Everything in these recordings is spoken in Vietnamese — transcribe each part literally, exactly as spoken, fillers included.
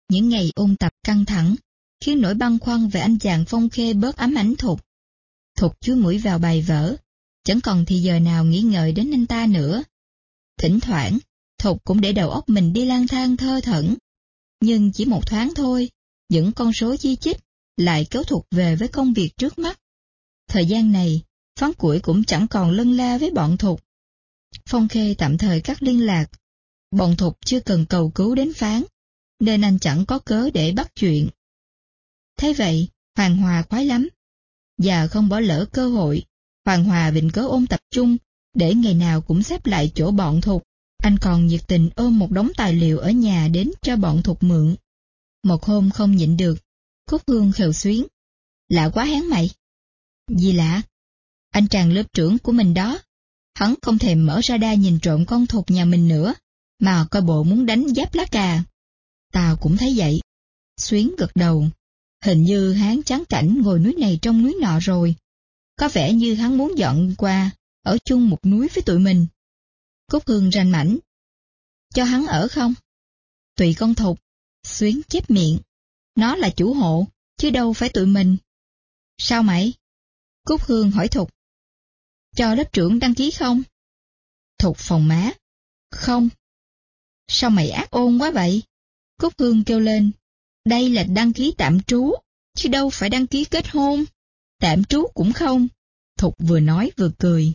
Những ngày ôn tập căng thẳng, khiến nỗi băn khoăn về anh chàng Phong Khê bớt ám ảnh Thục. Thục chúi mũi vào bài vở, chẳng còn thì giờ nào nghĩ ngợi đến anh ta nữa. Thỉnh thoảng, Thục cũng để đầu óc mình đi lang thang thơ thẩn. Nhưng chỉ một thoáng thôi, những con số chi chít lại kéo Thục về với công việc trước mắt. Thời gian này, Phán Củi cũng chẳng còn lân la với bọn Thục. Phong Khê tạm thời cắt liên lạc. Bọn Thục chưa cần cầu cứu đến Phán, nên anh chẳng có cớ để bắt chuyện. Thế vậy, Hoàng Hòa khoái lắm. Và không bỏ lỡ cơ hội, Hoàng Hòa định cớ ôn tập trung, để ngày nào cũng xếp lại chỗ bọn Thục. Anh còn nhiệt tình ôm một đống tài liệu ở nhà đến cho bọn Thục mượn. Một hôm không nhịn được, Cúc Hương khều xuyến. Lạ quá hén mày. Gì lạ? Anh chàng lớp trưởng của mình đó. Hắn không thèm mở radar nhìn trộm con Thục nhà mình nữa, mà coi bộ muốn đánh giáp lá cà. Tao cũng thấy vậy. Xuyến gật đầu. Hình như hắn chán cảnh ngồi núi này trong núi nọ rồi. Có vẻ như hắn muốn dọn qua, ở chung một núi với tụi mình. Cúc Hương ranh mảnh. Cho hắn ở không? Tùy con Thục. Xuyến chép miệng. Nó là chủ hộ, chứ đâu phải tụi mình. Sao mày? Cúc Hương hỏi Thục. Cho lớp trưởng đăng ký không? Thục phòng má. Không. Sao mày ác ôn quá vậy? Cúc Hương kêu lên. Đây là đăng ký tạm trú, chứ đâu phải đăng ký kết hôn. Tạm trú cũng không. Thục vừa nói vừa cười.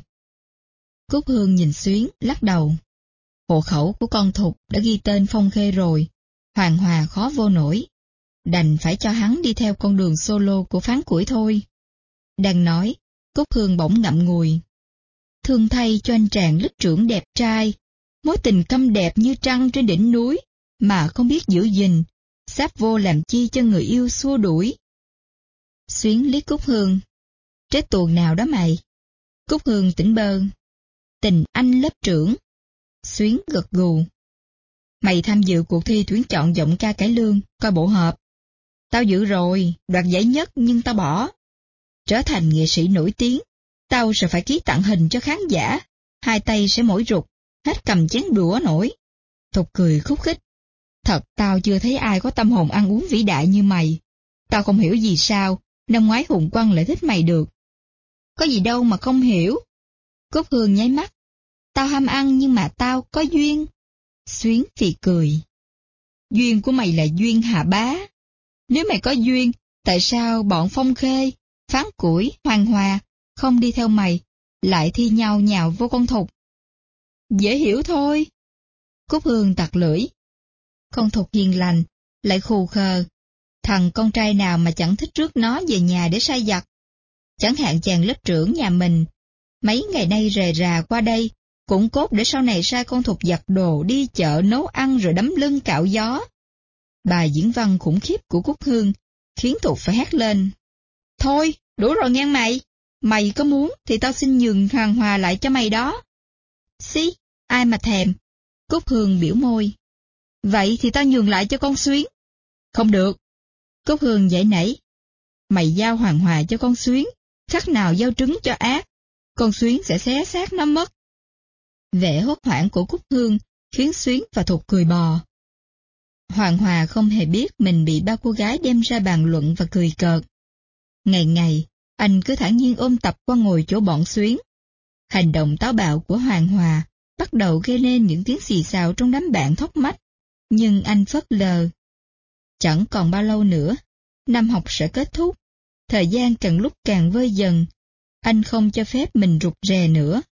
Cúc Hương nhìn Xuyến, lắc đầu. Hộ khẩu của con Thục đã ghi tên Phong Khê rồi. Hoàng Hòa khó vô nổi. Đành phải cho hắn đi theo con đường solo của Phán Củi thôi. Đang nói, Cúc Hương bỗng ngậm ngùi. Thương thay cho anh chàng lớp trưởng đẹp trai, mối tình câm đẹp như trăng trên đỉnh núi, mà không biết giữ gìn, sáp vô làm chi cho người yêu xua đuổi. Xuyến liếc Cúc Hương. Trết tuồng nào đó mày? Cúc Hương tỉnh bơ. Tình anh lớp trưởng. Xuyến gật gù. Mày tham dự cuộc thi tuyển chọn giọng ca cải lương, coi bộ hợp. Tao dự rồi, đoạt giải nhất nhưng tao bỏ. Trở thành nghệ sĩ nổi tiếng, tao sẽ phải ký tặng hình cho khán giả, hai tay sẽ mỏi rụt, hết cầm chén đũa nổi. Thục cười khúc khích. Thật tao chưa thấy ai có tâm hồn ăn uống vĩ đại như mày. Tao không hiểu gì sao, năm ngoái Hùng Quang lại thích mày được. Có gì đâu mà không hiểu. Cúc Hương nháy mắt. Tao ham ăn nhưng mà tao có duyên. Xuyến thì cười. Duyên của mày là duyên hà bá. Nếu mày có duyên, tại sao bọn Phong Khê, Phán Củi, Hoàng Hòa không đi theo mày, lại thi nhau nhào vô con Thục? Dễ hiểu thôi. Cúc Hương tặc lưỡi. Con Thục hiền lành, lại khù khờ. Thằng con trai nào mà chẳng thích rước nó về nhà để sai vặt. Chẳng hạn chàng lớp trưởng nhà mình, mấy ngày nay rề rà qua đây, cũng cốt để sau này sai con Thục giặt đồ đi chợ nấu ăn rồi đấm lưng cạo gió. Bài diễn văn khủng khiếp của Cúc Hương khiến Thục phải hét lên. Thôi, đủ rồi nghe mày. Mày có muốn thì tao xin nhường Hoàng Hòa lại cho mày đó. Xí, ai mà thèm. Cúc Hương biểu môi. Vậy thì tao nhường lại cho con Xuyến. Không được. Cúc Hương dậy nảy. Mày giao Hoàng Hòa cho con Xuyến, khắc nào giao trứng cho ác, con Xuyến sẽ xé xác nó mất. Vẻ hốt hoảng của Cúc Hương khiến Xuyến và Thục cười bò. Hoàng Hòa không hề biết mình bị ba cô gái đem ra bàn luận và cười cợt. Ngày ngày, anh cứ thản nhiên ôm tập qua ngồi chỗ bọn Xuyến. Hành động táo bạo của Hoàng Hòa bắt đầu gây nên những tiếng xì xào trong đám bạn thóc mách, nhưng anh phớt lờ. Chẳng còn bao lâu nữa, năm học sẽ kết thúc, thời gian càng lúc càng vơi dần, anh không cho phép mình rụt rè nữa.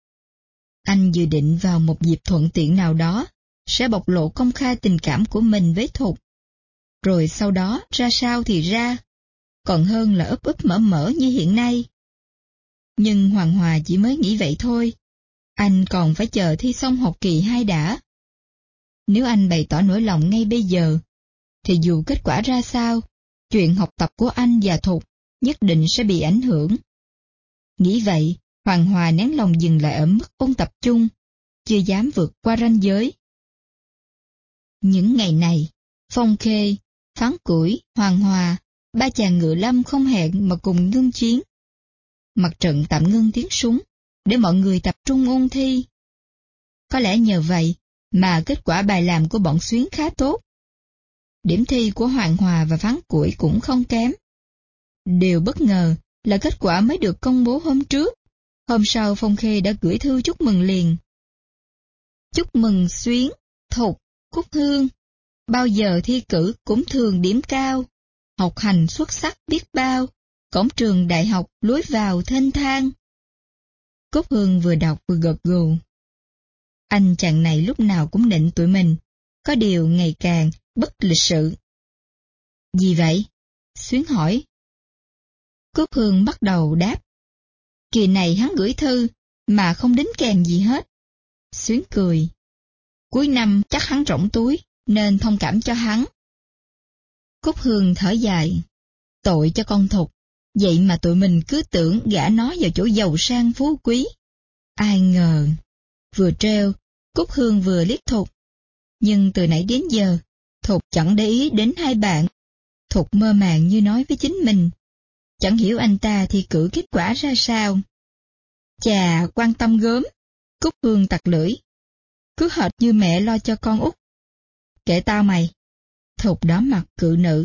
Anh dự định vào một dịp thuận tiện nào đó, sẽ bộc lộ công khai tình cảm của mình với Thục. Rồi sau đó ra sao thì ra, còn hơn là ấp ấp mở mở như hiện nay. Nhưng Hoàng Hòa chỉ mới nghĩ vậy thôi, anh còn phải chờ thi xong học kỳ hai đã. Nếu anh bày tỏ nỗi lòng ngay bây giờ, thì dù kết quả ra sao, chuyện học tập của anh và Thục nhất định sẽ bị ảnh hưởng. Nghĩ vậy, Hoàng Hòa nén lòng dừng lại ở mức ôn tập chung, chưa dám vượt qua ranh giới. Những ngày này, Phong Khê, Phán Củi, Hoàng Hòa, ba chàng ngựa lâm không hẹn mà cùng ngưng chiến. Mặt trận tạm ngưng tiếng súng, để mọi người tập trung ôn thi. Có lẽ nhờ vậy mà kết quả bài làm của bọn Xuyến khá tốt. Điểm thi của Hoàng Hòa và Phán Củi cũng không kém. Điều bất ngờ là kết quả mới được công bố hôm trước. Hôm sau Phong Khê đã gửi thư chúc mừng liền. Chúc mừng Xuyến, Thục, Cúc Hương. Bao giờ thi cử cũng thường điểm cao. Học hành xuất sắc biết bao. Cổng trường đại học lối vào thênh thang. Cúc Hương vừa đọc vừa gật gù. Anh chàng này lúc nào cũng nịnh tụi mình. Có điều ngày càng bất lịch sự. Gì vậy? Xuyến hỏi. Cúc Hương bắt đầu đáp. Kỳ này hắn gửi thư mà không đính kèm gì hết. Xuyến cười. Cuối năm chắc hắn rỗng túi nên thông cảm cho hắn. Cúc Hương thở dài. Tội cho con Thục. Vậy mà tụi mình cứ tưởng gả nó vào chỗ giàu sang phú quý. Ai ngờ. Vừa trêu, Cúc Hương vừa liếc Thục. Nhưng từ nãy đến giờ, Thục chẳng để ý đến hai bạn. Thục mơ màng như nói với chính mình. Chẳng hiểu anh ta thi cử kết quả ra sao. Chà, quan tâm gớm. Cúc Hương tặc lưỡi. Cứ hệt như mẹ lo cho con út. Kệ tao mày. Thục đỏ mặt cự nữ.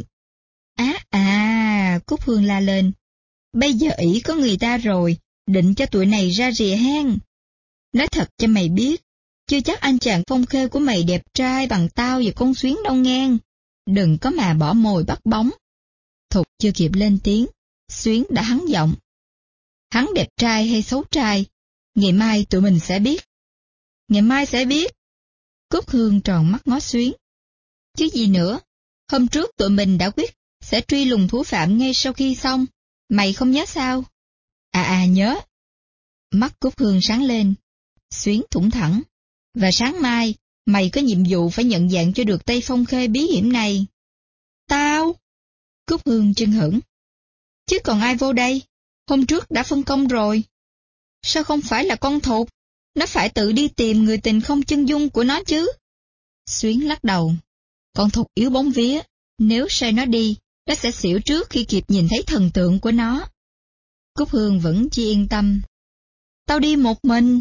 Á à, Cúc Hương la lên. Bây giờ ỷ có người ta rồi, định cho tụi này ra rìa hen. Nói thật cho mày biết, chưa chắc anh chàng Phong Khê của mày đẹp trai bằng tao và con Xuyến đâu ngang. Đừng có mà bỏ mồi bắt bóng. Thục chưa kịp lên tiếng, Xuyến đã hắng giọng. Hắn đẹp trai hay xấu trai, ngày mai tụi mình sẽ biết. Ngày mai sẽ biết. Cúc Hương tròn mắt ngó Xuyến. Chứ gì nữa, hôm trước tụi mình đã quyết sẽ truy lùng thủ phạm ngay sau khi xong. Mày không nhớ sao? À à nhớ. Mắt Cúc Hương sáng lên. Xuyến thủng thẳng. Và sáng mai, mày có nhiệm vụ phải nhận dạng cho được Tây Phong Khê bí hiểm này. Tao? Cúc Hương chưng hửng. Chứ còn ai vô đây? Hôm trước đã phân công rồi. Sao không phải là con Thục? Nó phải tự đi tìm người tình không chân dung của nó chứ. Xuyến lắc đầu. Con Thục yếu bóng vía. Nếu sai nó đi, nó sẽ xỉu trước khi kịp nhìn thấy thần tượng của nó. Cúc Hương vẫn chưa yên tâm. Tao đi một mình.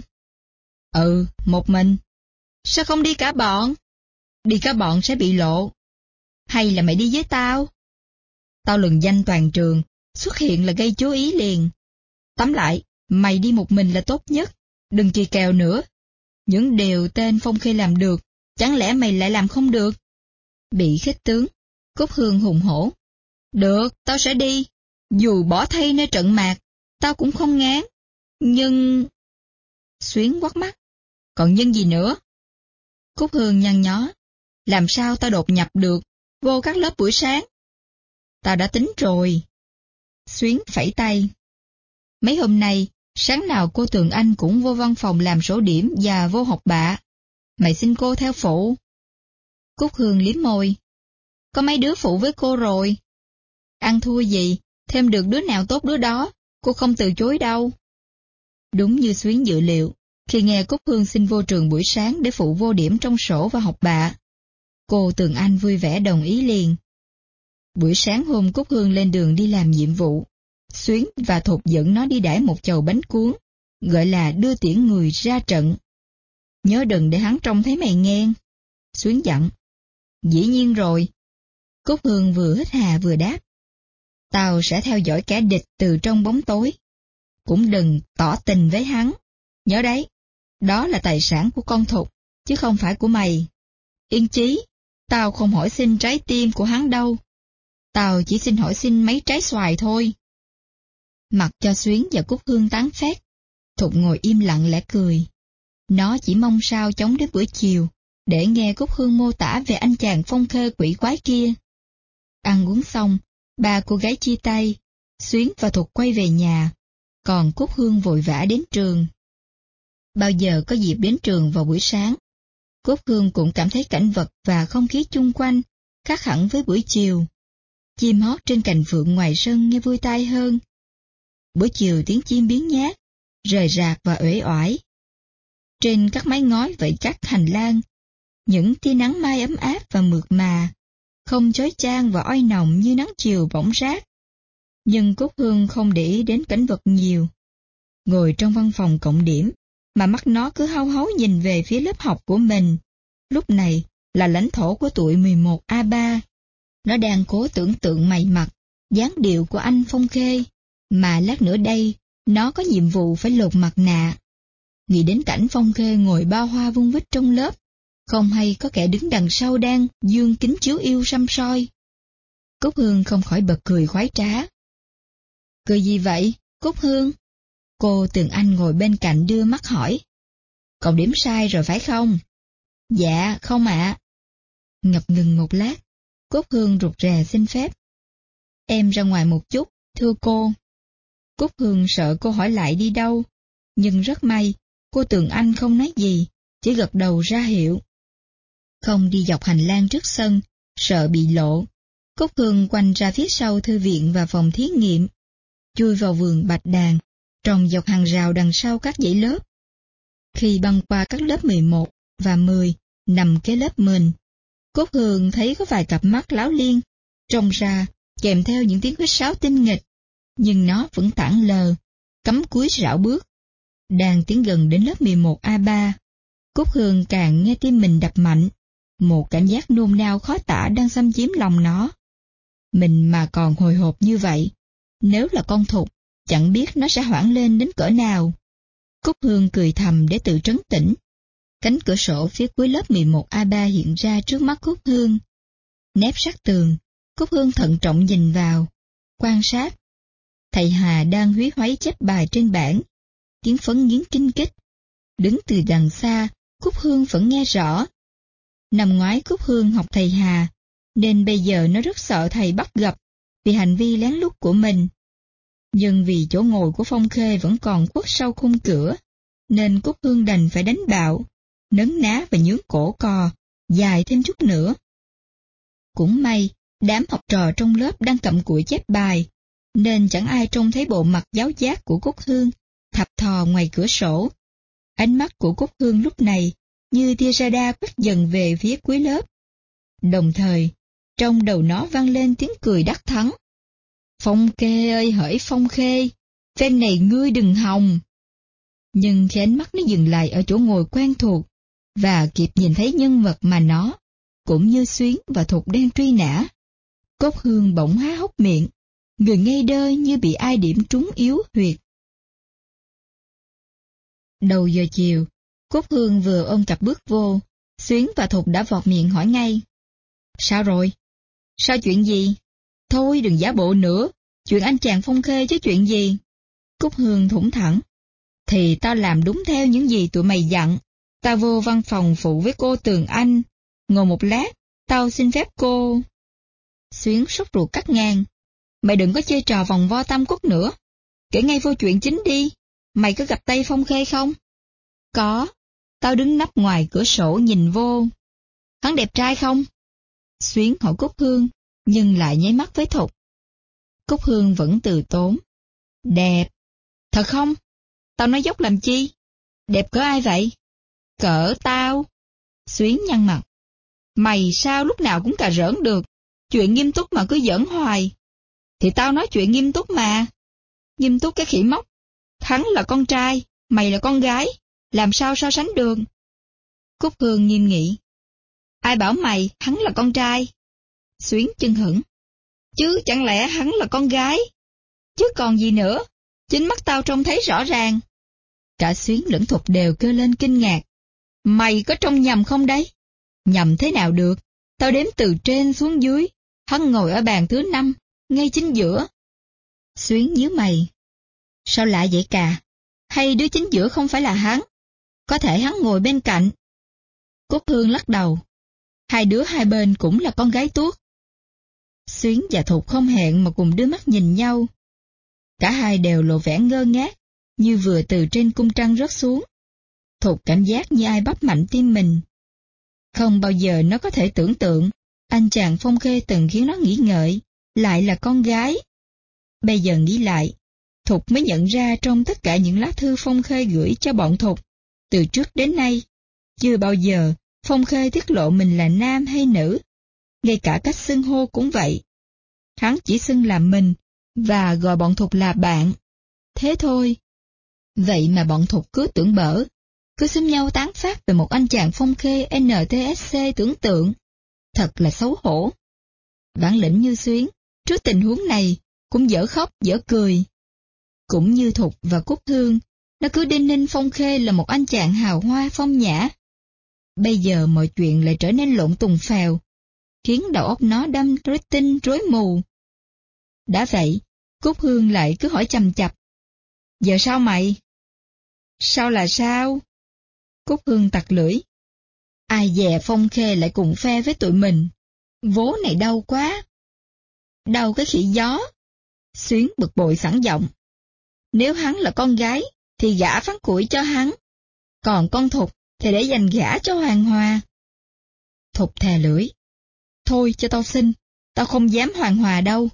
Ừ, một mình. Sao không đi cả bọn? Đi cả bọn sẽ bị lộ. Hay là mày đi với tao? Tao lừng danh toàn trường, xuất hiện là gây chú ý liền. Tóm lại, mày đi một mình là tốt nhất, đừng kỳ kèo nữa. Những điều tên Phong Khê làm được, chẳng lẽ mày lại làm không được? Bị khích tướng, Cúc Hương hùng hổ. Được, tao sẽ đi. Dù bỏ thay nơi trận mạc, tao cũng không ngán. Nhưng... Xuyến quắt mắt. Còn nhân gì nữa? Cúc Hương nhăn nhó. Làm sao tao đột nhập được vô các lớp buổi sáng? Tao đã tính rồi. Xuyến phẩy tay. Mấy hôm nay, sáng nào cô Tường Anh cũng vô văn phòng làm sổ điểm và vô học bạ. Mày xin cô theo phụ. Cúc Hương liếm môi. Có mấy đứa phụ với cô rồi. Ăn thua gì, thêm được đứa nào tốt đứa đó, cô không từ chối đâu. Đúng như Xuyến dự liệu, khi nghe Cúc Hương xin vô trường buổi sáng để phụ vô điểm trong sổ và học bạ, cô Tường Anh vui vẻ đồng ý liền. Buổi sáng hôm Cúc Hương lên đường đi làm nhiệm vụ, Xuyến và Thục dẫn nó đi đãi một chầu bánh cuốn, gọi là đưa tiễn người ra trận. Nhớ đừng để hắn trông thấy mày nghe. Xuyến dặn. Dĩ nhiên rồi. Cúc Hương vừa hít hà vừa đáp. Tao sẽ theo dõi kẻ địch từ trong bóng tối. Cũng đừng tỏ tình với hắn. Nhớ đấy, đó là tài sản của con Thục, chứ không phải của mày. Yên chí, tao không hỏi xin trái tim của hắn đâu. Tao chỉ xin hỏi xin mấy trái xoài thôi. Mặc cho Xuyến và Cúc Hương tán phét, Thục ngồi im lặng lẽ cười. Nó chỉ mong sao chống đến buổi chiều, để nghe Cúc Hương mô tả về anh chàng Phong Khê quỷ quái kia. Ăn uống xong, ba cô gái chia tay, Xuyến và Thục quay về nhà, còn Cúc Hương vội vã đến trường. Bao giờ có dịp đến trường vào buổi sáng, Cúc Hương cũng cảm thấy cảnh vật và không khí chung quanh khác hẳn với buổi chiều. Chim hót trên cành phượng ngoài sân nghe vui tai hơn. Buổi chiều tiếng chim biếng nhác, rời rạc và uể oải. Trên các mái ngói vẫy các hành lang, những tia nắng mai ấm áp và mượt mà, không chói chang và oi nồng như nắng chiều bỏng rát. Nhưng Cúc Hương không để ý đến cảnh vật nhiều. Ngồi trong văn phòng cộng điểm, mà mắt nó cứ hau háu nhìn về phía lớp học của mình. Lúc này là lãnh thổ của tụi mười một A ba, Nó đang cố tưởng tượng mày mặt, dáng điệu của anh Phong Khê, mà lát nữa đây, nó có nhiệm vụ phải lột mặt nạ. Nghĩ đến cảnh Phong Khê ngồi bao hoa vung vít trong lớp, không hay có kẻ đứng đằng sau đang dương kính chiếu yêu săm soi. Cúc Hương không khỏi bật cười khoái trá. Cười gì vậy, Cúc Hương? Cô Tường Anh ngồi bên cạnh đưa mắt hỏi. Cậu điểm sai rồi phải không? Dạ, không ạ. Ngập ngừng một lát, Cúc Hương rụt rè xin phép. Em ra ngoài một chút, thưa cô. Cúc Hương sợ cô hỏi lại đi đâu, nhưng rất may, cô Tường Anh không nói gì, chỉ gật đầu ra hiệu. Không đi dọc hành lang trước sân, sợ bị lộ. Cúc Hương quanh ra phía sau thư viện và phòng thí nghiệm, chui vào vườn bạch đàn, trồng dọc hàng rào đằng sau các dãy lớp. Khi băng qua các lớp mười một và mười, nằm kế lớp mình, Cúc Hương thấy có vài cặp mắt láo liên, trông ra, kèm theo những tiếng huýt sáo tinh nghịch, nhưng nó vẫn tản lờ, cắm cúi rảo bước. Đang tiến gần đến lớp mười một A ba, Cúc Hương càng nghe tim mình đập mạnh, một cảm giác nôn nao khó tả đang xâm chiếm lòng nó. Mình mà còn hồi hộp như vậy, nếu là con Thục, chẳng biết nó sẽ hoảng lên đến cỡ nào. Cúc Hương cười thầm để tự trấn tĩnh. Cánh cửa sổ phía cuối lớp mười một A ba hiện ra trước mắt Cúc Hương. Nép sát tường, Cúc Hương thận trọng nhìn vào, quan sát. Thầy Hà đang húy hoáy chép bài trên bảng, tiếng phấn nghiến kinh kích. Đứng từ đằng xa, Cúc Hương vẫn nghe rõ. Năm ngoái Cúc Hương học thầy Hà, nên bây giờ nó rất sợ thầy bắt gặp vì hành vi lén lút của mình. Nhưng vì chỗ ngồi của Phong Khê vẫn còn khuất sau khung cửa, nên Cúc Hương đành phải đánh bạo, nấn ná và nhướng cổ cò, dài thêm chút nữa. Cũng may, đám học trò trong lớp đang cặm cụi chép bài, nên chẳng ai trông thấy bộ mặt giáo giác của Cúc Hương, thập thò ngoài cửa sổ. Ánh mắt của Cúc Hương lúc này như tia radar quét dần về phía cuối lớp. Đồng thời, trong đầu nó vang lên tiếng cười đắc thắng. Phong Khê ơi hỡi Phong Khê, phen này ngươi đừng hòng. Nhưng khi ánh mắt nó dừng lại ở chỗ ngồi quen thuộc, và kịp nhìn thấy nhân vật mà nó, cũng như Xuyến và Thục đang truy nã, Cúc Hương bỗng há hốc miệng, người ngây đơ như bị ai điểm trúng yếu huyệt. Đầu giờ chiều, Cúc Hương vừa ôm cặp bước vô, Xuyến và Thục đã vọt miệng hỏi ngay. Sao rồi? Sao chuyện gì? Thôi đừng giả bộ nữa, chuyện anh chàng Phong Khê chứ chuyện gì? Cúc Hương thủng thẳng. Thì tao làm đúng theo những gì tụi mày dặn. Tao vô văn phòng phụ với cô Tường Anh. Ngồi một lát, tao xin phép cô. Xuyến sốt ruột cắt ngang. Mày đừng có chơi trò vòng vo tam quốc nữa. Kể ngay vô chuyện chính đi. Mày có gặp tay Phong Khê không? Có. Tao đứng nấp ngoài cửa sổ nhìn vô. Hắn đẹp trai không? Xuyến hỏi Cúc Hương, nhưng lại nháy mắt với Thục. Cúc Hương vẫn từ tốn. Đẹp. Thật không? Tao nói dốc làm chi? Đẹp cỡ ai vậy? Cỡ tao. Xuyến nhăn mặt. Mày sao lúc nào cũng cà rỡn được, chuyện nghiêm túc mà cứ giỡn hoài. Thì tao nói chuyện nghiêm túc mà. Nghiêm túc cái khỉ móc. Hắn là con trai, mày là con gái, làm sao so sánh được? Cúc Hương nghiêm nghị. Ai bảo mày hắn là con trai? Xuyến chân hững. Chứ chẳng lẽ hắn là con gái? Chứ còn gì nữa, chính mắt tao trông thấy rõ ràng. Cả Xuyến lẫn Thục đều kêu lên kinh ngạc. Mày có trông nhầm không đấy? Nhầm thế nào được, tao đếm từ trên xuống dưới, hắn ngồi ở bàn thứ năm, ngay chính giữa. Xuyến nhíu mày. Sao lạ vậy cà? Hay đứa chính giữa không phải là hắn? Có thể hắn ngồi bên cạnh. Cúc Hương lắc đầu. Hai đứa hai bên cũng là con gái tuốt. Xuyến và Thục không hẹn mà cùng đưa mắt nhìn nhau. Cả hai đều lộ vẻ ngơ ngác, như vừa từ trên cung trăng rớt xuống. Thục cảm giác như ai bóp mạnh tim mình. Không bao giờ nó có thể tưởng tượng, anh chàng Phong Khê từng khiến nó nghĩ ngợi, lại là con gái. Bây giờ nghĩ lại, Thục mới nhận ra trong tất cả những lá thư Phong Khê gửi cho bọn Thục, từ trước đến nay, chưa bao giờ Phong Khê tiết lộ mình là nam hay nữ. Ngay cả cách xưng hô cũng vậy. Hắn chỉ xưng là mình, và gọi bọn Thục là bạn. Thế thôi. Vậy mà bọn Thục cứ tưởng bở, cứ xúm nhau tán phát về một anh chàng Phong Khê en tê ét xê tưởng tượng. Thật là xấu hổ. Bản lĩnh như Xuyến, trước tình huống này, cũng dở khóc dở cười. Cũng như Thục và Cúc Hương, nó cứ đinh ninh Phong Khê là một anh chàng hào hoa phong nhã. Bây giờ mọi chuyện lại trở nên lộn tùng phèo, khiến đầu óc nó đâm rối tinh rối mù. Đã vậy, Cúc Hương lại cứ hỏi chằm chặp. Giờ sao mày? Sao là sao? Cúc Hương tặc lưỡi. Ai dè Phong Khê lại cùng phe với tụi mình. Vố này đau quá. Đau cái khỉ gió. Xuyến bực bội sẵn giọng. Nếu hắn là con gái, thì gả phán củi cho hắn. Còn con Thục thì để dành gả cho Hoàng Hòa. Thục thè lưỡi. Thôi cho tao xin, tao không dám Hoàng Hòa đâu.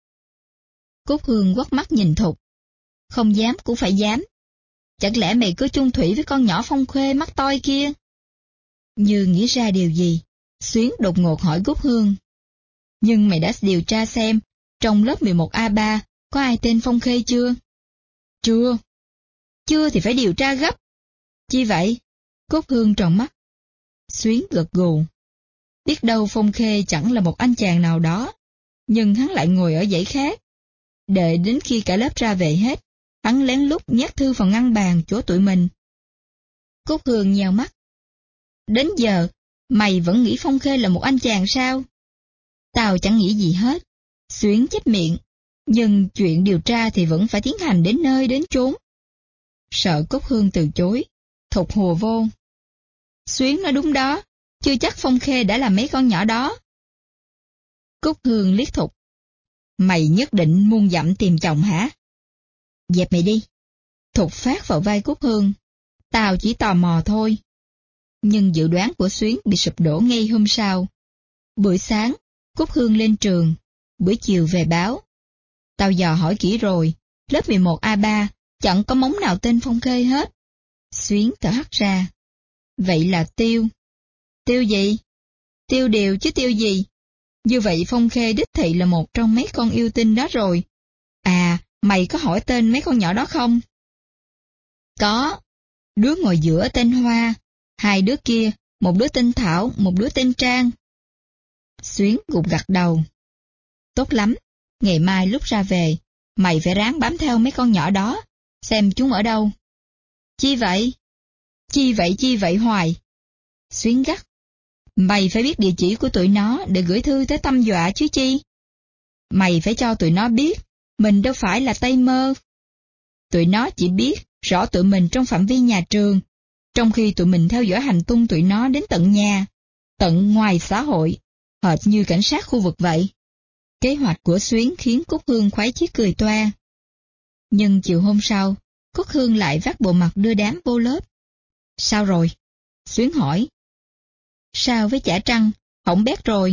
Cúc Hương quắt mắt nhìn Thục. Không dám cũng phải dám. Chẳng lẽ mày cứ chung thủy với con nhỏ Phong Khê mắt toi kia? Như nghĩ ra điều gì, Xuyến đột ngột hỏi Cúc Hương. Nhưng mày đã điều tra xem, trong lớp mười một A ba, có ai tên Phong Khê chưa? Chưa. Chưa thì phải điều tra gấp. Chi vậy? Cúc Hương tròn mắt. Xuyến gật gù. Biết đâu Phong Khê chẳng là một anh chàng nào đó, nhưng hắn lại ngồi ở dãy khác. Đợi đến khi cả lớp ra về hết, hắn lén lút nhét thư vào ngăn bàn chỗ tụi mình. Cúc Hương nheo mắt. Đến giờ, mày vẫn nghĩ Phong Khê là một anh chàng sao? Tao chẳng nghĩ gì hết. Xuyến chép miệng. Nhưng chuyện điều tra thì vẫn phải tiến hành đến nơi đến chốn. Sợ Cúc Hương từ chối, Thục hùa vô. Xuyến nói đúng đó, chưa chắc Phong Khê đã làm mấy con nhỏ đó. Cúc Hương liếc Thục. Mày nhất định muôn dặm tìm chồng hả? Dẹp mày đi. Thục phát vào vai Cúc Hương. Tao chỉ tò mò thôi. Nhưng dự đoán của Xuyến bị sụp đổ ngay hôm sau. Buổi sáng, Cúc Hương lên trường, buổi chiều về báo. Tao dò hỏi kỹ rồi, lớp mười một A ba, chẳng có mống nào tên Phong Khê hết. Xuyến thở hắt ra. Vậy là Tiêu. Tiêu gì? Tiêu điều chứ tiêu gì? Như vậy Phong Khê đích thị là một trong mấy con yêu tinh đó rồi. À, mày có hỏi tên mấy con nhỏ đó không? Có. Đứa ngồi giữa tên Hoa, hai đứa kia, một đứa tên Thảo, một đứa tên Trang. Xuyến gục gặt đầu. Tốt lắm, ngày mai lúc ra về, mày phải ráng bám theo mấy con nhỏ đó, xem chúng ở đâu. Chi vậy? Chi vậy chi vậy hoài? Xuyến gắt. Mày phải biết địa chỉ của tụi nó để gửi thư tới Tâm Dọa chứ chi. Mày phải cho tụi nó biết, mình đâu phải là Tây Mơ. Tụi nó chỉ biết rõ tụi mình trong phạm vi nhà trường, trong khi tụi mình theo dõi hành tung tụi nó đến tận nhà, tận ngoài xã hội, hệt như cảnh sát khu vực vậy. Kế hoạch của Xuyến khiến Cúc Hương khoái chí cười toa. Nhưng chiều hôm sau, Cúc Hương lại vác bộ mặt đưa đám vô lớp. Sao rồi? Xuyến hỏi. Sao với chả trăng, hỏng bét rồi.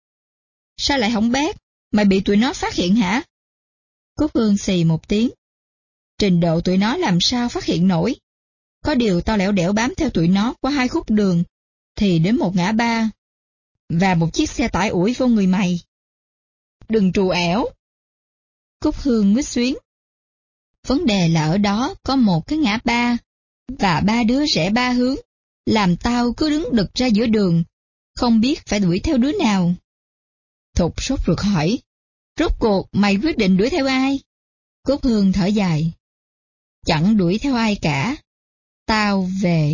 Sao lại hỏng bét? Mày bị tụi nó phát hiện hả? Cúc Hương xì một tiếng. Trình độ tụi nó làm sao phát hiện nổi. Có điều tao lẻo đẻo bám theo tụi nó qua hai khúc đường, thì đến một ngã ba, và một chiếc xe tải ủi vô người mày. Đừng trù ẻo. Cúc Hương nguyết Xuyến. Vấn đề là ở đó có một cái ngã ba, và ba đứa rẽ ba hướng, làm tao cứ đứng đực ra giữa đường, không biết phải đuổi theo đứa nào. Thục sốt ruột hỏi, rốt cuộc mày quyết định đuổi theo ai? Cúc Hương thở dài. Chẳng đuổi theo ai cả. Tao về.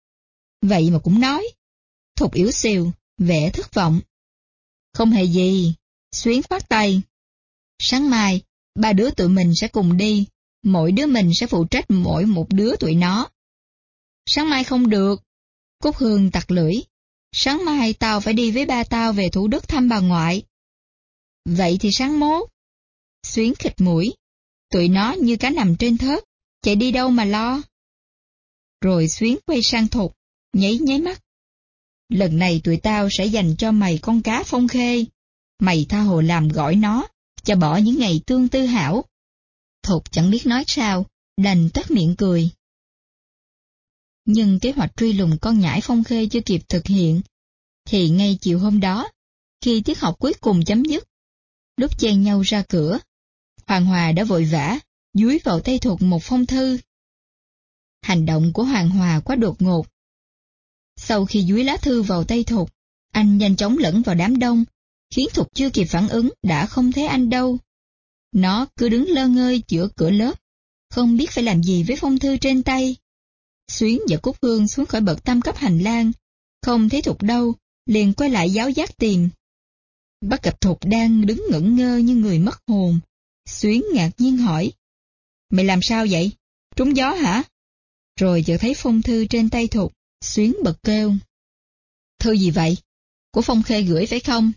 Vậy mà cũng nói. Thục yếu xìu, vẻ thất vọng. Không hề gì. Xuyến khoát tay. Sáng mai, ba đứa tụi mình sẽ cùng đi, mỗi đứa mình sẽ phụ trách mỗi một đứa tụi nó. Sáng mai không được. Cúc Hương tặc lưỡi. Sáng mai tao phải đi với ba tao về Thủ Đức thăm bà ngoại. Vậy thì sáng mốt. Xuyến khịt mũi. Tụi nó như cá nằm trên thớt, chạy đi đâu mà lo. Rồi Xuyến quay sang Thục, nháy nháy mắt. Lần này tụi tao sẽ dành cho mày con cá Phong Khê. Mày tha hồ làm gọi nó, cho bỏ những ngày tương tư hảo. Thục chẳng biết nói sao, đành toét miệng cười. Nhưng kế hoạch truy lùng con nhãi Phong Khê chưa kịp thực hiện, thì ngay chiều hôm đó, khi tiết học cuối cùng chấm dứt, lúc chen nhau ra cửa, Hoàng Hòa đã vội vã, dúi vào tay Thục một phong thư. Hành động của Hoàng Hòa quá đột ngột. Sau khi dúi lá thư vào tay Thục, anh nhanh chóng lẫn vào đám đông, khiến Thục chưa kịp phản ứng đã không thấy anh đâu. Nó cứ đứng lơ ngơ giữa cửa lớp, không biết phải làm gì với phong thư trên tay. Xuyến và Cúc Hương xuống khỏi bậc tam cấp hành lang, không thấy Thục đâu, liền quay lại giáo giác tìm. Bắt gặp Thục đang đứng ngẩn ngơ như người mất hồn. Xuyến ngạc nhiên hỏi: "Mày làm sao vậy? Trúng gió hả?" Rồi chợt thấy phong thư trên tay Thục, Xuyến bật kêu: "Thư gì vậy? Của Phong Khê gửi phải không?"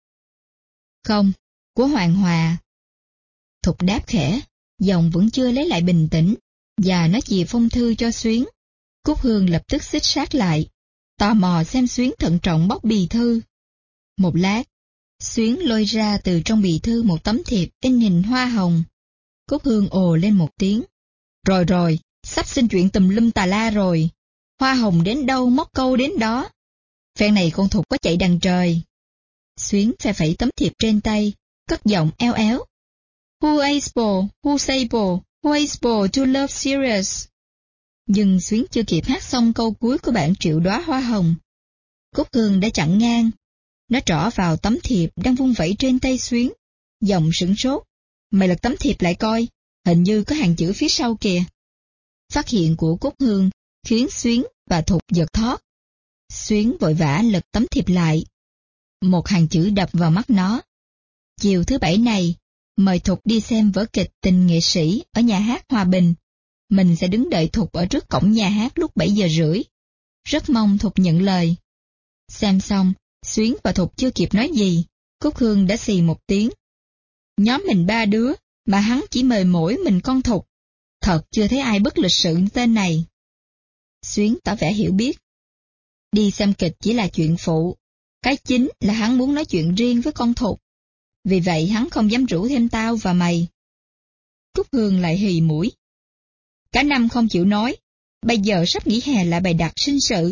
"Không, của Hoàng Hòa." Thục đáp khẽ, giọng vẫn chưa lấy lại bình tĩnh, và nó chìa phong thư cho Xuyến. Cúc Hương lập tức xích sát lại, tò mò xem Xuyến thận trọng bóc bì thư. Một lát, Xuyến lôi ra từ trong bì thư một tấm thiệp in hình hoa hồng. Cúc Hương ồ lên một tiếng: "Rồi rồi, sắp xin chuyện tùm lum tà la rồi. Hoa hồng đến đâu móc câu đến đó. Phen này con Thục có chạy đằng trời." Xuyến phe phẩy tấm thiệp trên tay, cất giọng eo éo: "Who able, who's able, who able to love serious." Nhưng Xuyến chưa kịp hát xong câu cuối của bản triệu đóa hoa hồng, Cúc Hương đã chặn ngang. Nó trỏ vào tấm thiệp đang vung vẩy trên tay Xuyến, giọng sửng sốt: "Mày lật tấm thiệp lại coi, hình như có hàng chữ phía sau kìa." Phát hiện của Cúc Hương khiến Xuyến và Thục giật thót. Xuyến vội vã lật tấm thiệp lại. Một hàng chữ đập vào mắt nó: "Chiều thứ bảy này, mời Thục đi xem vở kịch Tình Nghệ Sĩ ở nhà hát Hòa Bình. Mình sẽ đứng đợi Thục ở trước cổng nhà hát lúc bảy giờ rưỡi. Rất mong Thục nhận lời." Xem xong, Xuyến và Thục chưa kịp nói gì, Cúc Hương đã xì một tiếng: "Nhóm mình ba đứa, mà hắn chỉ mời mỗi mình con Thục. Thật chưa thấy ai bất lịch sự như tên này." Xuyến tỏ vẻ hiểu biết: "Đi xem kịch chỉ là chuyện phụ. Cái chính là hắn muốn nói chuyện riêng với con Thục. Vì vậy hắn không dám rủ thêm tao và mày." Cúc Hương lại hì mũi: "Cả năm không chịu nói, bây giờ sắp nghỉ hè lại bày đặt sinh sự."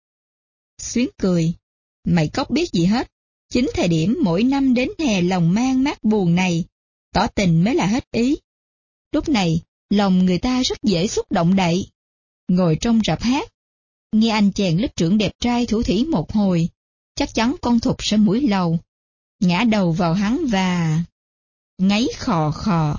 Xuyến cười: "Mày cóc biết gì hết. Chính thời điểm mỗi năm đến hè lòng mang mát buồn này, tỏ tình mới là hết ý. Lúc này, lòng người ta rất dễ xúc động đậy. Ngồi trong rạp hát, nghe anh chàng lớp trưởng đẹp trai thủ thỉ một hồi, chắc chắn con Thục sẽ mũi lầu, ngã đầu vào hắn và ngáy khò khò."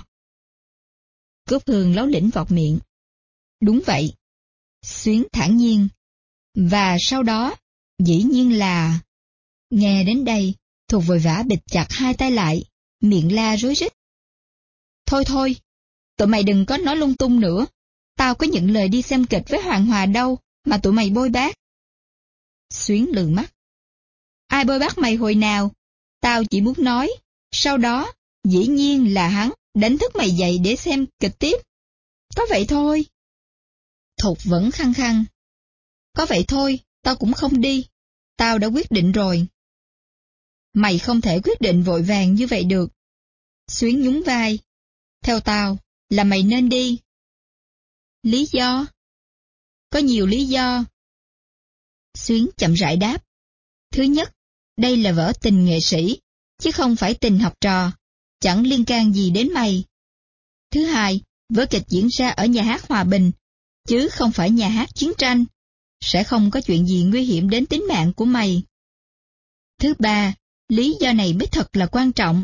Cúc Hương lấu lĩnh vọt miệng: "Đúng vậy." Xuyến thản nhiên: "Và sau đó, dĩ nhiên là..." Nghe đến đây, Thục vội vã bịt chặt hai tay lại, miệng la rối rít: "Thôi thôi, tụi mày đừng có nói lung tung nữa. Tao có nhận lời đi xem kịch với Hoàng Hòa đâu mà tụi mày bôi bác." Xuyến lừ mắt: "Ai bôi bác mày hồi nào? Tao chỉ muốn nói, sau đó, dĩ nhiên là hắn đánh thức mày dậy để xem kịch tiếp. Có vậy thôi." Thục vẫn khăng khăng: "Có vậy thôi, tao cũng không đi. Tao đã quyết định rồi." "Mày không thể quyết định vội vàng như vậy được." Xuyến nhún vai: "Theo tao, là mày nên đi." "Lý do?" "Có nhiều lý do." Xuyến chậm rãi đáp: "Thứ nhất, đây là vở tình nghệ sĩ, chứ không phải tình học trò, chẳng liên can gì đến mày. Thứ hai, vở kịch diễn ra ở nhà hát Hòa Bình, chứ không phải nhà hát chiến tranh, sẽ không có chuyện gì nguy hiểm đến tính mạng của mày. Thứ ba, lý do này mới thật là quan trọng."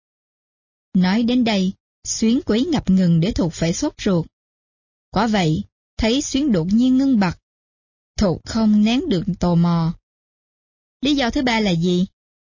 Nói đến đây, Xuyến quấy ngập ngừng để Thục phải sốt ruột. Quả vậy, thấy Xuyến đột nhiên ngưng bặt, Thục không nén được tò mò: "Lý do thứ ba là gì?"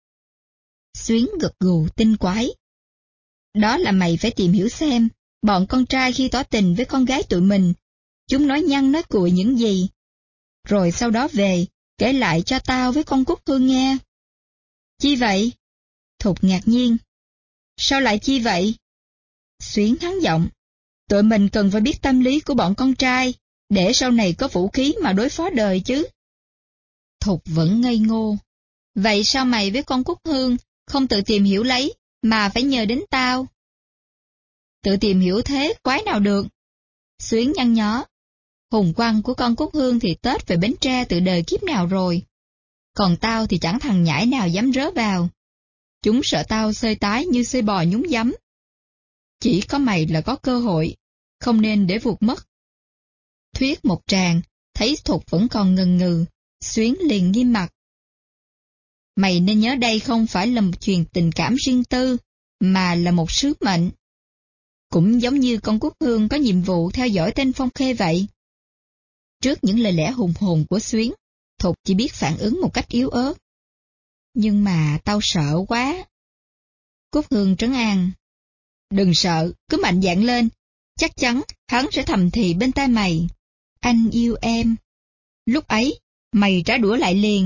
Xuyến gật gù tinh quái: "Đó là mày phải tìm hiểu xem, bọn con trai khi tỏ tình với con gái tụi mình, chúng nói nhăng nói cuội những gì. Rồi sau đó về, kể lại cho tao với con Cúc Hương nghe." "Chi vậy?" Thục ngạc nhiên: "Sao lại chi vậy?" Xuyến hắn giọng: "Tụi mình cần phải biết tâm lý của bọn con trai, để sau này có vũ khí mà đối phó đời chứ." Thục vẫn ngây ngô: "Vậy sao mày với con Cúc Hương không tự tìm hiểu lấy, mà phải nhờ đến tao?" "Tự tìm hiểu thế quái nào được." Xuyến nhăn nhó: "Hùng quang của con Cúc Hương thì tết về Bến Tre từ đời kiếp nào rồi. Còn tao thì chẳng thằng nhãi nào dám rớ vào. Chúng sợ tao xơi tái như xơi bò nhúng giấm. Chỉ có mày là có cơ hội, không nên để vụt mất." Thuyết một tràng, thấy Thục vẫn còn ngần ngừ, Xuyến liền nghiêm mặt: Mày nên nhớ đây không phải là một chuyện tình cảm riêng tư, mà là một sứ mệnh. Cũng giống như con Cúc Hương có nhiệm vụ theo dõi tên Phong Khê vậy. Trước những lời lẽ hùng hồn của Xuyến, Thục chỉ biết phản ứng một cách yếu ớt. Nhưng mà tao sợ quá. Cúc Hương trấn an. Đừng sợ, cứ mạnh dạn lên. Chắc chắn hắn sẽ thầm thì bên tai mày. Anh yêu em. Lúc ấy, mày trả đũa lại liền.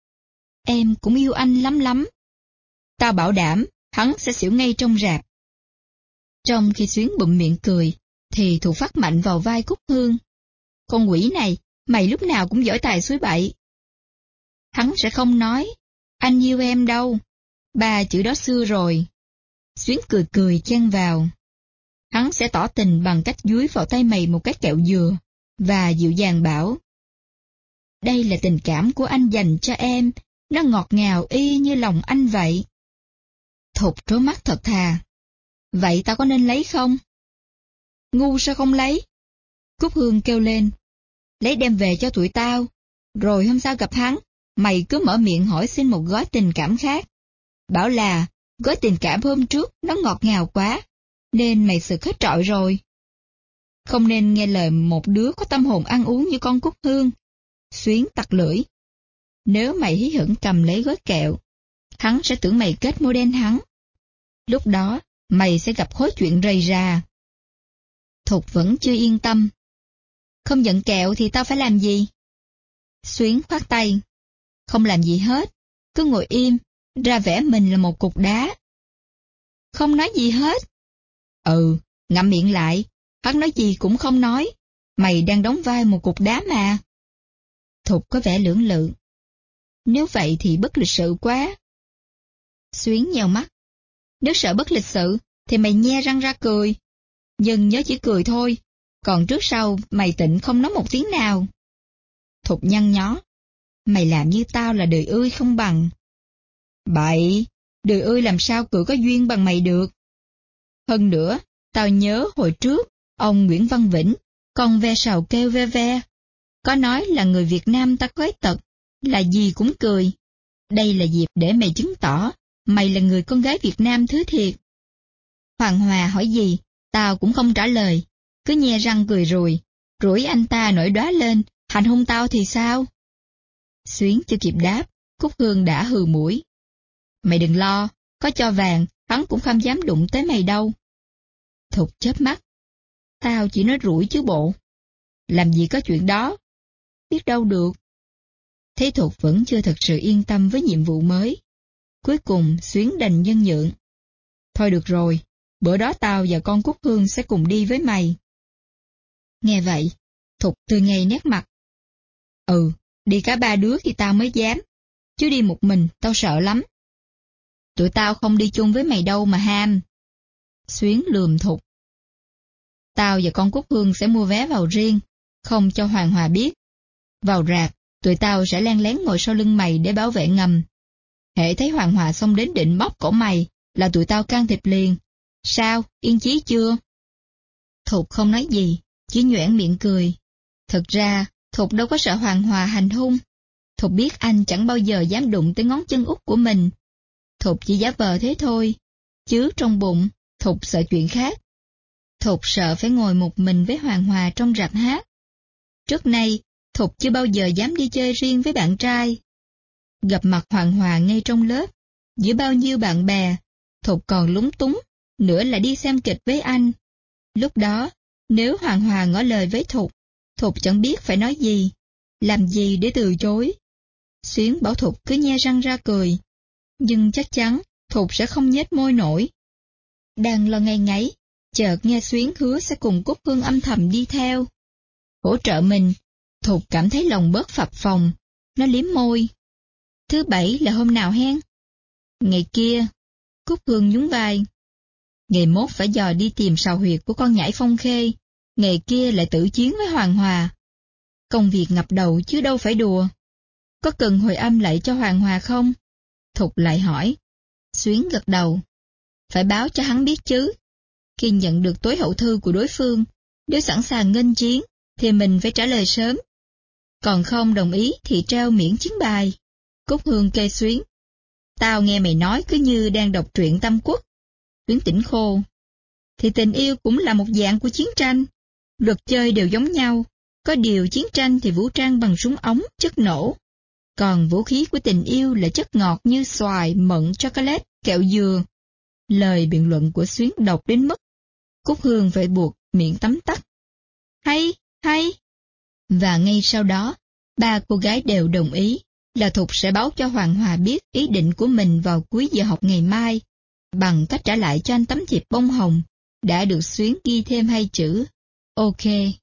Em cũng yêu anh lắm lắm. Tao bảo đảm, hắn sẽ xỉu ngay trong rạp. Trong khi Xuyến bụm miệng cười, thì Thục phát mạnh vào vai Cúc Hương. Con quỷ này, mày lúc nào cũng giỏi tài suối bậy. Hắn sẽ không nói, anh yêu em đâu. Ba chữ đó xưa rồi. Xuyến cười cười chen vào. Hắn sẽ tỏ tình bằng cách dúi vào tay mày một cái kẹo dừa, và dịu dàng bảo. Đây là tình cảm của anh dành cho em, nó ngọt ngào y như lòng anh vậy. Thục trố mắt thật thà. Vậy tao có nên lấy không? Ngu sao không lấy? Cúc Hương kêu lên. Lấy đem về cho tụi tao, rồi hôm sau gặp hắn, mày cứ mở miệng hỏi xin một gói tình cảm khác. Bảo là, gói tình cảm hôm trước nó ngọt ngào quá, nên mày sực hết trọi rồi. Không nên nghe lời một đứa có tâm hồn ăn uống như con Cúc Hương. Xuyến tặc lưỡi. Nếu mày hí hửng cầm lấy gói kẹo, hắn sẽ tưởng mày kết mô đen hắn. Lúc đó, mày sẽ gặp khối chuyện rầy rà. Thục vẫn chưa yên tâm. Không nhận kẹo thì tao phải làm gì? Xuyến khoát tay. Không làm gì hết, cứ ngồi im, ra vẻ mình là một cục đá. Không nói gì hết. Ừ, ngậm miệng lại, hắn nói gì cũng không nói. Mày đang đóng vai một cục đá mà. Thục có vẻ lưỡng lự. Nếu vậy thì bất lịch sự quá. Xuyến nheo mắt. Nếu sợ bất lịch sự, thì mày nhe răng ra cười. Nhưng nhớ chỉ cười thôi, còn trước sau mày tịnh không nói một tiếng nào. Thục nhăn nhó. Mày làm như tao là đời ươi không bằng. Bậy, đời ươi làm sao cười có duyên bằng mày được. Hơn nữa, tao nhớ hồi trước, ông Nguyễn Văn Vĩnh, con ve sầu kêu ve ve. Có nói là người Việt Nam ta khói tật, là gì cũng cười. Đây là dịp để mày chứng tỏ, mày là người con gái Việt Nam thứ thiệt. Hoàng Hòa hỏi gì, tao cũng không trả lời, cứ nhe răng cười rùi, rủi anh ta nổi đóa lên, hành hung tao thì sao? Xuyến chưa kịp đáp, Cúc Hương đã hừ mũi. Mày đừng lo, có cho vàng, hắn cũng không dám đụng tới mày đâu. Thục chớp mắt. Tao chỉ nói rủi chứ bộ. Làm gì có chuyện đó. Biết đâu được. Thấy Thục vẫn chưa thật sự yên tâm với nhiệm vụ mới. Cuối cùng Xuyến đành nhân nhượng. Thôi được rồi, bữa đó tao và con Cúc Hương sẽ cùng đi với mày. Nghe vậy, Thục tươi ngay nét mặt. Ừ, đi cả ba đứa thì tao mới dám, chứ đi một mình tao sợ lắm. Tụi tao không đi chung với mày đâu mà ham. Xuyến lườm Thục. Tao và con Cúc Hương sẽ mua vé vào riêng, không cho Hoàng Hòa biết. Vào rạp, tụi tao sẽ len lén ngồi sau lưng mày để bảo vệ ngầm. Hễ thấy Hoàng Hòa xông đến định bóp cổ mày, là tụi tao can thiệp liền. Sao, yên chí chưa? Thục không nói gì, chỉ nhoẻn miệng cười. Thực ra, Thục đâu có sợ Hoàng Hòa hành hung. Thục biết anh chẳng bao giờ dám đụng tới ngón chân út của mình. Thục chỉ giả vờ thế thôi, chứ trong bụng, Thục sợ chuyện khác. Thục sợ phải ngồi một mình với Hoàng Hòa trong rạp hát. Trước nay, Thục chưa bao giờ dám đi chơi riêng với bạn trai. Gặp mặt Hoàng Hòa ngay trong lớp, giữa bao nhiêu bạn bè, Thục còn lúng túng, nữa là đi xem kịch với anh. Lúc đó, nếu Hoàng Hòa ngỏ lời với Thục, Thục chẳng biết phải nói gì, làm gì để từ chối. Xuyến bảo Thục cứ nhe răng ra cười, nhưng chắc chắn Thục sẽ không nhếch môi nổi. Đang lo ngây ngáy, chợt nghe Xuyến hứa sẽ cùng Cúc Hương âm thầm đi theo. Hỗ trợ mình, Thục cảm thấy lòng bớt phập phồng, nó liếm môi. Thứ bảy là hôm nào hen? Ngày kia, Cúc Hương nhún vai. Ngày mốt phải dò đi tìm sào huyệt của con nhãi Phong Khê, ngày kia lại tử chiến với Hoàng Hòa. Công việc ngập đầu chứ đâu phải đùa. Có cần hồi âm lại cho Hoàng Hòa không? Thục lại hỏi. Xuyến gật đầu. Phải báo cho hắn biết chứ. Khi nhận được tối hậu thư của đối phương, nếu sẵn sàng nghênh chiến, thì mình phải trả lời sớm. Còn không đồng ý thì treo miễn chiến bài. Cúc Hương kê Xuyến. Tao nghe mày nói cứ như đang đọc truyện Tam Quốc. Tuyến Tĩnh khô. Thì tình yêu cũng là một dạng của chiến tranh. Luật chơi đều giống nhau. Có điều chiến tranh thì vũ trang bằng súng ống, chất nổ. Còn vũ khí của tình yêu là chất ngọt như xoài, mận, chocolate, kẹo dừa. Lời biện luận của Xuyến độc đến mức Cúc Hương phải buộc miệng tấm tắc. Hay, hay. Và ngay sau đó, ba cô gái đều đồng ý là Thục sẽ báo cho Hoàng Hòa biết ý định của mình vào cuối giờ học ngày mai, bằng cách trả lại cho anh tấm thiệp bông hồng, đã được Xuyến ghi thêm hai chữ OK.